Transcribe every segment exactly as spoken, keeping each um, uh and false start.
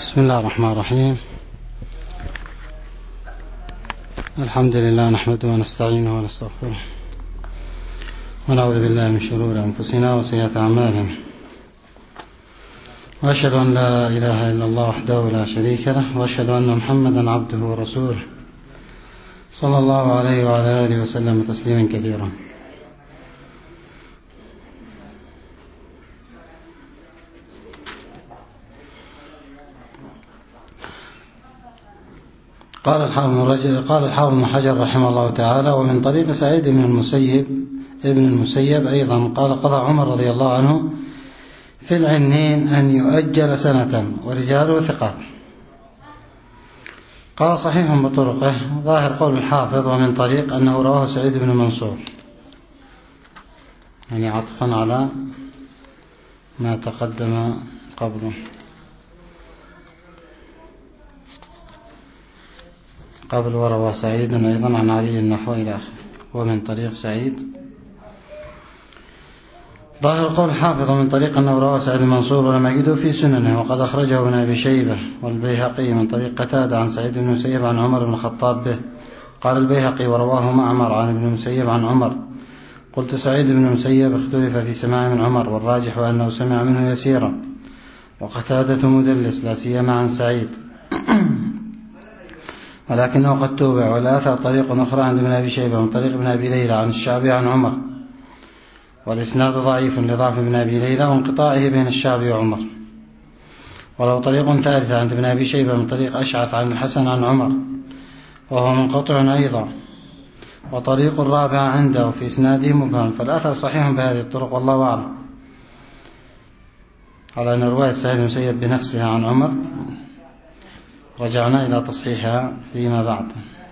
بسم الله الرحمن الرحيم. الحمد لله نحمده ونستعينه ونستغفره ونعوذ بالله من شرور أنفسنا وسيئات أعمالنا، وأشهد أن لا إله إلا الله وحده لا شريك له، وأشهد أن محمدا عبده ورسوله صلى الله عليه وعلى آله وسلم تسليما كثيرا. قال الحافظ بن حجر رحمه الله تعالى: ومن طريق سعيد بن المسيب ابن المسيب أيضا قال: قضى عمر رضي الله عنه في العنين أن يؤجل سنة ورجاله ثقات. قال: صحيح بطرقه. ظاهر قول الحافظ ومن طريق أنه رواه سعيد بن منصور، يعني عطفا على ما تقدم قبله. قبل وروى سعيد أيضا عن علي النحو إلى آخره. ومن طريق سعيد ظاهر قول الحافظ من طريق أنه روى سعيد المنصور ولم يجده في سننه، وقد أخرجه ابن أبي شيبة والبيهقي من طريق قتادة عن سعيد بن المسيب عن عمر بن الخطاب به. قال البيهقي: ورواه معمر عن ابن المسيب عن عمر. قلت: سعيد بن المسيب اختلف في سماع من عمر، والراجح أنه سمع منه يسيرا، وقتادة مدلس لا سيما عن سعيد ولكنه قد توبع. والآثر طريق أخرى عند ابن أبي شيبة من طريق ابن أبي ليلى عن الشعبي عن عمر، والإسناد ضعيف لضعف ابن أبي ليلى وانقطاعه بين الشعبي وعمر. ولو طريق ثالث عند ابن أبي شيبة من طريق أشعث عن الحسن عن عمر، وهو منقطع أيضا. وطريق الرابع عنده في إسناده مبهم، فالأثر صحيح بهذه الطرق والله أعلم، على أن رواية سعيد المسيب بنفسها عن عمر رجعنا إلى تصحيحها فيما بعد،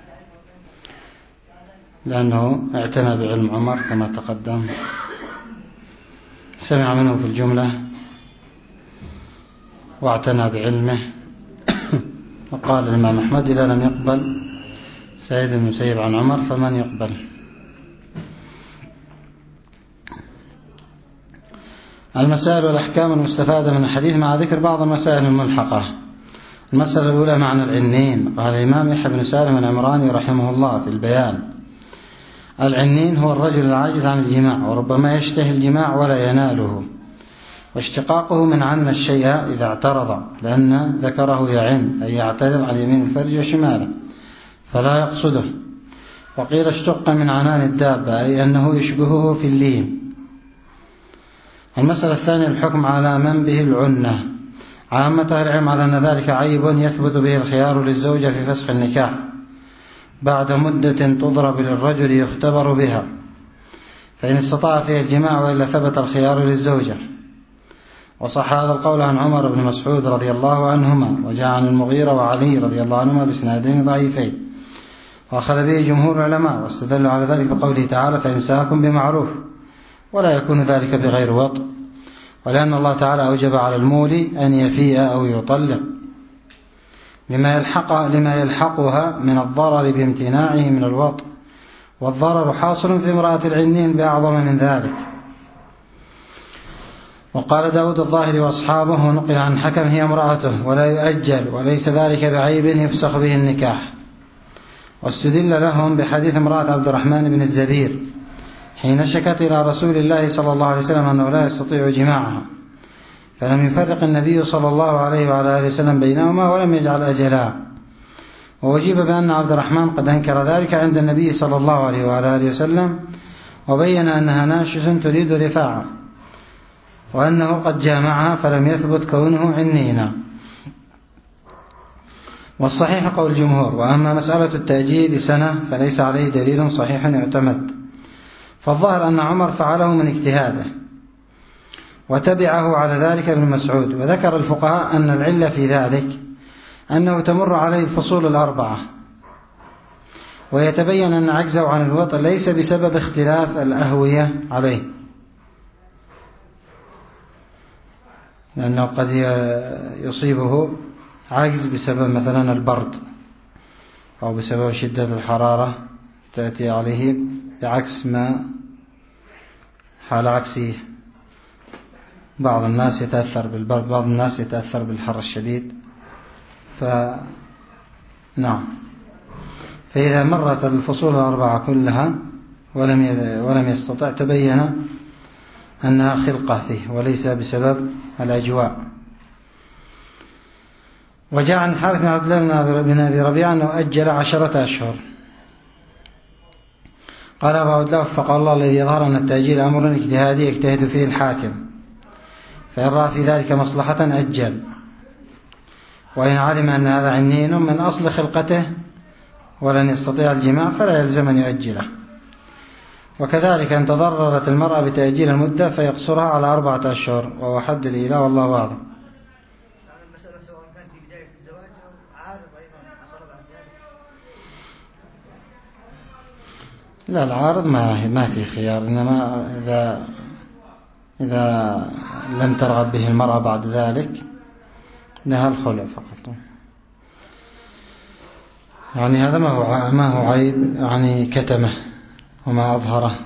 لأنه اعتنى بعلم عمر كما تقدم، سمع منه في الجملة واعتنى بعلمه. وقال الإمام أحمد: إذا لم يقبل سعيد بن المسيب عن عمر فمن يقبل؟ المسائل والأحكام المستفادة من الحديث مع ذكر بعض المسائل الملحقة. المسألة الأولى معنى العنين. قال الإمام يحيى بن سالم العمراني رحمه الله في البيان: العنين هو الرجل العاجز عن الجماع، وربما يشتهي الجماع ولا يناله، واشتقاقه من عن الشيء إذا اعترض، لأن ذكره يعن أي يعترض عن يمين الفرج وشماله فلا يقصده. وقيل اشتق من عنان الدابة أي أنه يشبهه في اللين. المسألة الثانية الحكم على من به العنة. عامة العلم على أن ذلك عيب يثبت به الخيار للزوجة في فسخ النكاح بعد مدة تضرب للرجل يختبر بها، فإن استطاع فيها الجماع وإلا ثبت الخيار للزوجة. وصح هذا القول عن عمر بن مسعود رضي الله عنهما، وجاء عن المغيرة وعلي رضي الله عنهما بإسنادين ضعيفين، وأخذ به جمهور العلماء، واستدلوا على ذلك بقوله تعالى: فإمساكم بمعروف، ولا يكون ذلك بغير وطء، ولأن الله تعالى أوجب على المولي أن يفيء أو يطلق لما يلحق لما يلحقها من الضرر بامتناعه من الوطء، والضرر حاصل في امرأة العنين بأعظم من ذلك. وقال داود الظاهري وأصحابه ونقل عن حكم: هي امرأته ولا يؤجل، وليس ذلك بعيب يفسخ به النكاح. واستدل لهم بحديث امرأة عبد الرحمن بن الزبير حين شكت إلى رسول الله صلى الله عليه وسلم أنه لا يستطيع جماعها، فلم يفرق النبي صلى الله عليه وعلى آله وسلم بينهما ولم يجعل أجلها. ووجيب بأن عبد الرحمن قد أنكر ذلك عند النبي صلى الله عليه وعلى آله وسلم، وبين أنها ناشز تريد رفاعة، وأنه قد جامعها فلم يثبت كونه عنينا. والصحيح قول الجمهور. وأما مسألة التأجيل سنة فليس عليه دليل صحيح يعتمد، فالظاهر أن عمر فعله من اجتهاده، وتبعه على ذلك ابن مسعود. وذكر الفقهاء أن العلة في ذلك أنه تمر عليه الفصول الأربعة، ويتبين أن عجزه عن الوطء ليس بسبب اختلاف الأهوية عليه، لأنه قد يصيبه عجز بسبب مثلا البرد أو بسبب شدة الحرارة تأتي عليه بعكس ما حال عكسه. بعض الناس يتأثر بالبرد، بعض الناس يتأثر بالحر الشديد، ف نعم فإذا مرت الفصول الأربعة كلها ولم ولم يستطع تبين أنها خلقة فيه وليس بسبب الأجواء. وجاء عن الحارث بن عبد الله بن أبي ربيعة أنه أجل عشرة أشهر. قال أبو عبد الله وفق الله الذي يظهر أن التأجيل أمر اجتهادي يجتهد فيه الحاكم، فإن رأى في ذلك مصلحة أجل، وإن علم أن هذا عنين من أصل خلقته ولن يستطيع الجماع فلا يلزم أن يؤجله. وكذلك أن تضررت المرأة بتأجيل المدة فيقصرها على أربعة أشهر، وهو حد الإيلاء والله أعلم. لا العارض ما ما في خيار، إنما إذا إذا لم ترغب به المرأة بعد ذلك لها الخلع فقط. يعني هذا ما هو ما هو عيب، يعني كتمه وما أظهره،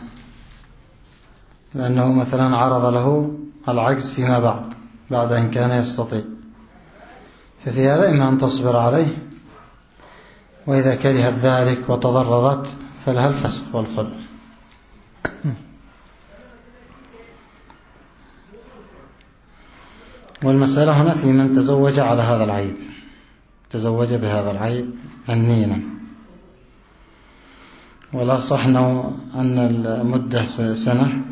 لأنه مثلا عرض له العجز فيما بعد بعد أن كان يستطيع، ففي هذا إما أن تصبر عليه، وإذا كرهت ذلك وتضررت فلها الفسخ والخلع. والمسألة هنا في من تزوج على هذا العيب، تزوج بهذا العيب عنينا، ولا صح أن المدة سنة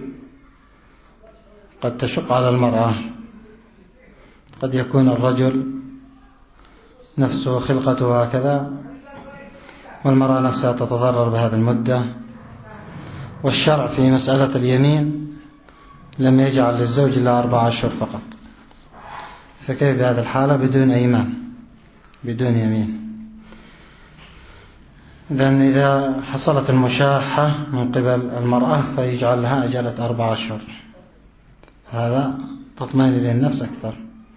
قد تشق على المرأة. قد يكون الرجل نفسه خلقته هكذا والمرأة نفسها تتضرر بهذه المدة، والشرع في مسألة اليمين لم يجعل للزوج إلا أربعة أشهر فقط، فكيف بهذه الحالة بدون أيمان بدون يمين؟ إذن إذا حصلت المشاحة من قبل المرأة فيجعل لها أجالة أربعة أشهر، هذا تطمئن إليه النفس أكثر،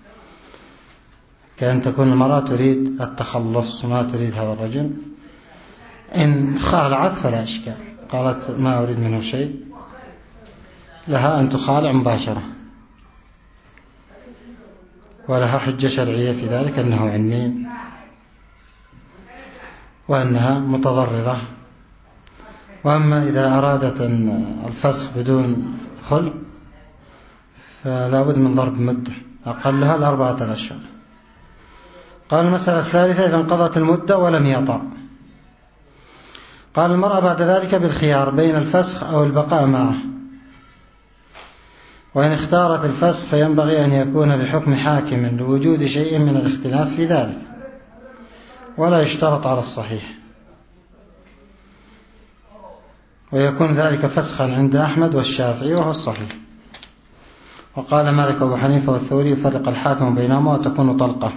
كأن تكون المرأة تريد التخلص وما تريد هذا الرجل. إن خالعت فلا إشكال، قالت ما أريد منه شيء، لها أن تخالع مباشرة، ولها حجة شرعية في ذلك أنه عنين وأنها متضررة. وأما إذا أرادت الفسخ بدون خلع فلا بد من ضرب مدة أقلها الأربعة أشهر. قال المسألة الثالثة إذا انقضت المدة ولم يطأ. قال المرأة بعد ذلك بالخيار بين الفسخ أو البقاء معه، وإن اختارت الفسخ فينبغي أن يكون بحكم حاكم لوجود شيء من الاختلاف في ذلك، ولا يشترط على الصحيح، ويكون ذلك فسخا عند أحمد والشافعي وهو الصحيح. وقال مالك وأبو حنيفة والثوري يفرق الحاكم بينهما وتكون طلقة.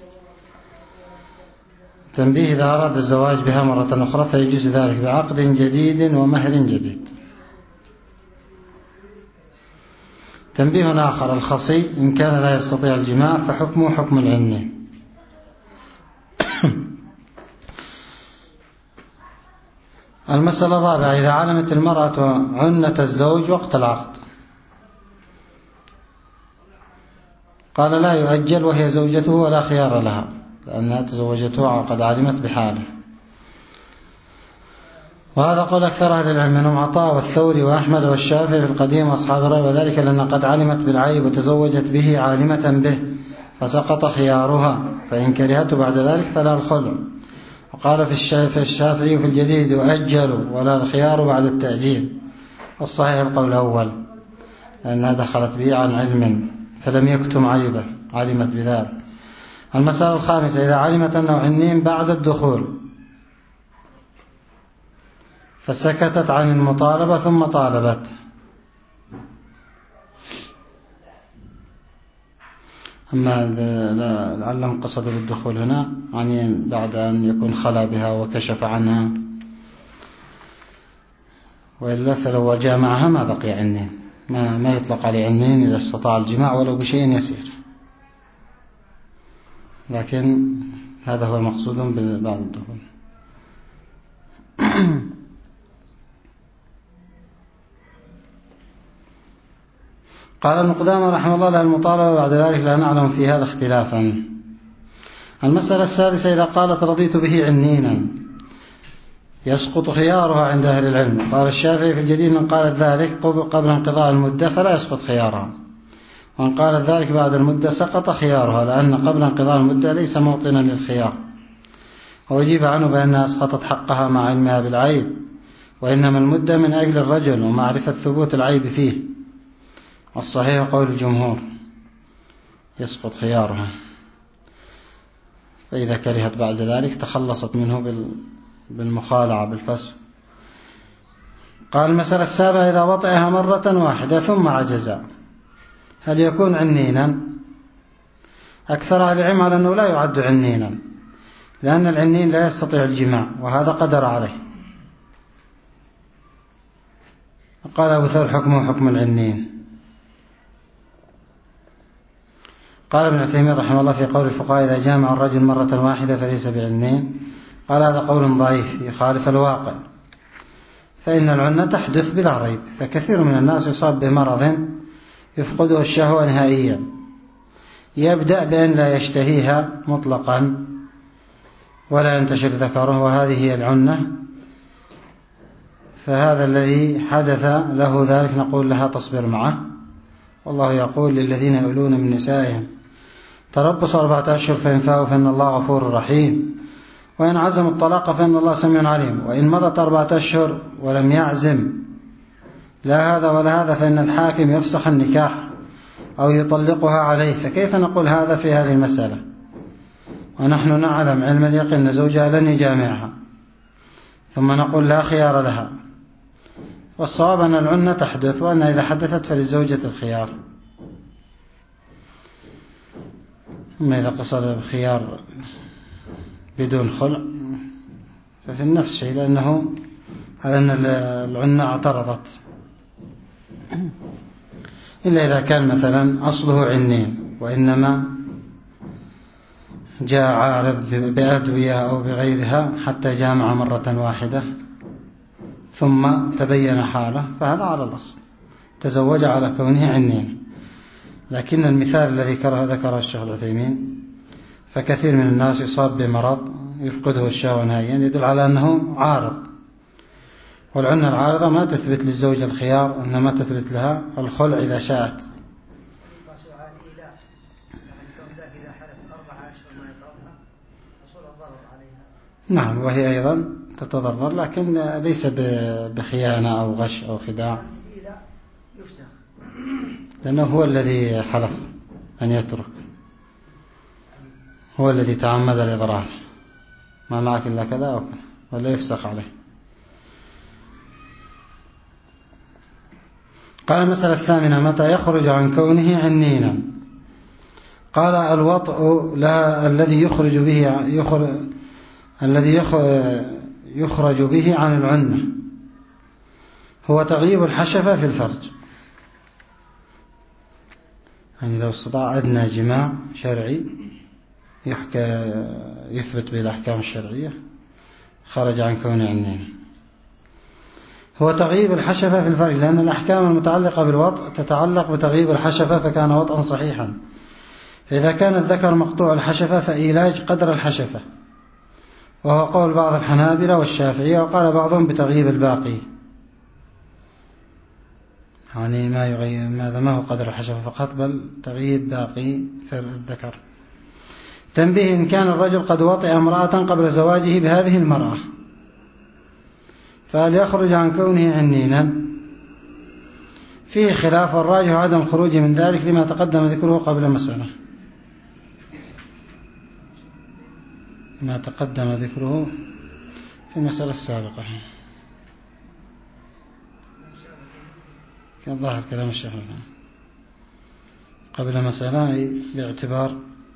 تنبيه إذا أراد الزواج بها مرة أخرى فيجوز ذلك بعقد جديد ومهر جديد. تنبيه آخر الخصي إن كان لا يستطيع الجماع فحكمه حكم العني. المسألة الرابعة إذا علمت المرأة عنة الزوج وقت العقد، قال لا يؤجل وهي زوجته ولا خيار لها لأنها تزوجته وقد علمت بحاله. وهذا قول أكثر أهل العلم منهم عطاء والثوري وأحمد والشافعي في القديم وأصحاب الرأي، وذلك لأن قد علمت بالعيب وتزوجت به عالمة به فسقط خيارها، فإن كرهته بعد ذلك فلا الخلع. وقال في الشافعي في الجديد يؤجل ولا الخيار بعد التأجيل، والصحيح القول الأول لأنها دخلت به عن علم فلم يكتم عيبه، علمت بذلك. المسألة الخامسة إذا علمت أنه عنين بعد الدخول فسكتت عن المطالبة ثم طالبت، أما لعلهم قصدوا بالدخول هنا يعني بعد أن يكون خلا بها وكشف عنها، وإلا فلو جامعها ما بقي عنين، ما, ما يطلق عليه عنين إذا استطاع الجماع ولو بشيء يسير، لكن هذا هو المقصود بعد الدخول. قال ابن قدامة رحمه الله لا المطالبة بعد ذلك لا نعلم في هذا اختلافا. المسألة السادسة إذا قالت رضيت به عنينا يسقط خيارها عند أهل العلم. قال الشافعي في الجديد من قال ذلك قبل انقضاء المدة فلا يسقط خيارها، ومن قال ذلك بعد المدة سقط خيارها، لأن قبل انقضاء المدة ليس موطنا للخيار، وأجيب عنه بأنها أسقطت حقها مع علمها بالعيب، وإنما المدة من أجل الرجل ومعرفة ثبوت العيب فيه، والصحيح قول الجمهور يسقط خيارها، فإذا كرهت بعد ذلك تخلصت منه بالمخالعة بالفسق. قال المسألة السابعة إذا وطئها مرة واحدة ثم عجز هل يكون عنينا؟ أكثر أهل العلم على أنه لا يعد عنينا، لأن العنين لا يستطيع الجماع وهذا قدر عليه. قال أبو ثور حكمه حكم العنين. قال ابن عثيمين رحمه الله في قول الفقهاء إذا جامع الرجل مرة واحدة فليس بعلين، قال هذا قول ضعيف يخالف الواقع، فإن العنة تحدث بلا ريب، فكثير من الناس يصاب بمرض يفقده الشهوة نهائيا، يبدأ بأن لا يشتهيها مطلقا ولا ينتشر ذكره، وهذه هي العنة، فهذا الذي حدث له ذلك نقول لها تصبر معه، والله يقول للذين يؤلون من نسائهم تربص أربعة أشهر فإن فاءوا فإن الله غفور رحيم، وإن عزموا الطلاق فإن الله سميع عليم، وإن مضت أربعة أشهر ولم يعزم لا هذا ولا هذا فإن الحاكم يفسخ النكاح أو يطلقها عليه. فكيف نقول هذا في هذه المسألة ونحن نعلم علم اليقين أن زوجها لن يجامعها، ثم نقول لا خيار لها؟ والصواب أن العنة تحدث، وأن إذا حدثت فللزوجة الخيار. أما إذا قصد الخيار بدون خلع ففي النفس شيء، لأنه على أن العنة اعترضت، إلا إذا كان مثلا أصله عنين وإنما جاء عارض بأدوية أو بغيرها حتى جامع مرة واحدة ثم تبين حاله، فهذا على الأصل تزوج على كونه عنين. لكن المثال الذي ذكره الشيخ العثيمين فكثير من الناس يصاب بمرض يفقده الشهوة نهائيا يدل على أنه عارض، والعنة العارضة ما تثبت للزوجة الخيار، إنما تثبت لها الخلع إذا شاءت. نعم، وهي أيضا تتضرر، لكن ليس بخيانة أو غش أو خداع، لأنه هو الذي حلف أن يترك، هو الذي تعمد الإضرار، ما معك إلا كذا أو كذا، ولا يفسخ عليه. قال المسألة الثامنة متى يخرج عن كونه عنينا؟ قال الوطء لا الذي يخرج به يخرج الذي يخرج به عن العنة هو تغييب الحشفة في الفرج، يعني لو استطاع أدنى جماع شرعي يحكى يثبت به الأحكام الشرعية خرج عن كونه عنين. هو تغييب الحشفة في الفرج، لأن الأحكام المتعلقة بالوطء تتعلق بتغييب الحشفة، فكان وطئا صحيحا. فإذا كان الذكر مقطوع الحشفة فإيلاج قدر الحشفة، وهو قول بعض الحنابلة والشافعية، وقال بعضهم بتغييب الباقي، يعني ما يغيب ماذا ما هو قدر الحشفة فقط، بل تغييب باقي في الذكر. تنبيه إن كان الرجل قد وطئ امرأة قبل زواجه بهذه المرأة فهل يخرج عن كونه عنينا؟ فيه خلاف، الراجح عدم الخروج من ذلك لما تقدم ذكره قبل مسألة ما تقدم ذكره في المسألة السابقة، كان ظاهر كلام الشيخ قبل مسألة باعتبار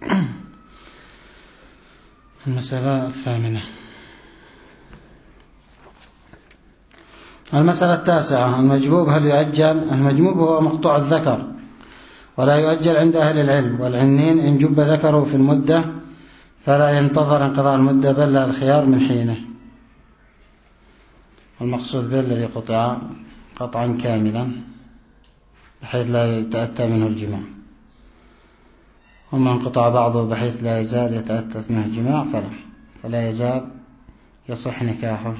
المسألة الثامنة. المسألة التاسعة المجبوب هل يؤجل؟ المجبوب هو مقطوع الذكر ولا يؤجل عند أهل العلم، والعنين إن جب ذكره في المدة فلا ينتظر انقضاء المدة بل لا الخيار من حينه. المقصود به الذي قطع قطعا كاملا بحيث لا يتأتى منه الجماع، وما انقطع بعضه بحيث لا يزال يتأتت منه الجماع فلا فلا يزال يصح نكاحه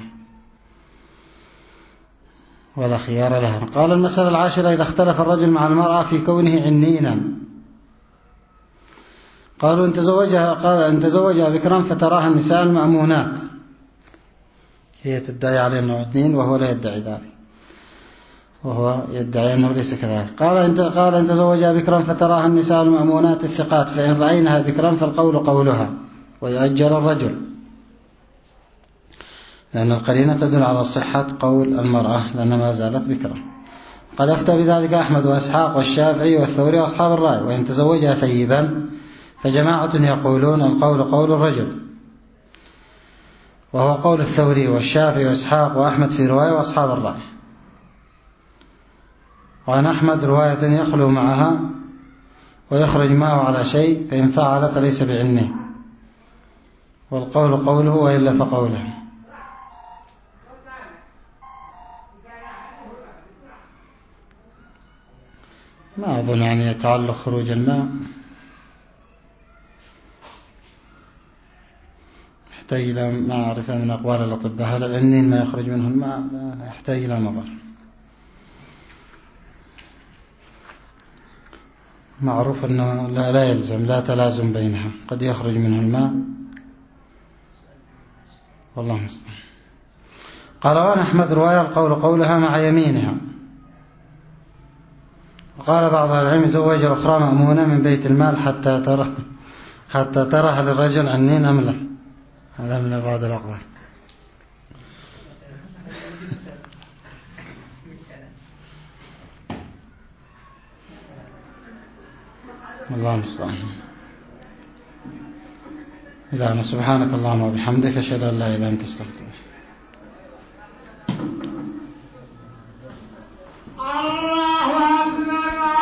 ولا خيار لها. قال المسألة العاشرة: إذا اختلف الرجل مع المرأة في كونه عنينا، قالوا إن تزوجها قال إن تزوجها بكرا فتراها النساء المأمونات، هي تدعي عليه أنه عنين وهو لا يدعي ذلك، وهو يدعي أنه ليس كذلك. قال إن قال إن تزوجها بكرا فتراها النساء المأمونات الثقات، فإن رأينها بكرا فالقول قولها ويؤجل الرجل، لأن القرينة تدل على صحة قول المرأة لأن ما زالت بكرا. قد أفتى بذلك أحمد وإسحاق والشافعي والثوري وأصحاب الرأي. وإن تزوجها ثيبا فجماعة يقولون القول قول الرجل، وهو قول الثوري والشافعي وإسحاق وأحمد في رواية وأصحاب الرأي. وعن أحمد رواية يخلو معها ويخرج معه على شيء، فإن فعل فليس بعنه، والقول قوله وإلا فقوله. ما أظن يعني يتعلق خروج الماء، يحتاج إلى معرفة من أقوال الأطباء، هل العنين ما يخرج منه الماء؟ يحتاج إلى نظر. معروف أنه لا, لا يلزم، لا تلازم بينها، قد يخرج منه الماء والله المستعان. قال وعن أحمد رواية القول قولها مع يمينها. وقال بعض العلم زوج أخرى مأمونة من بيت المال حتى ترى حتى ترى هل الرجل عنين أم لا. هذا من بعض الأقوال. الله المستعان. إلهنا سبحانك اللهم وبحمدك أشهد أن لا إله إلا أنت أستغفرك.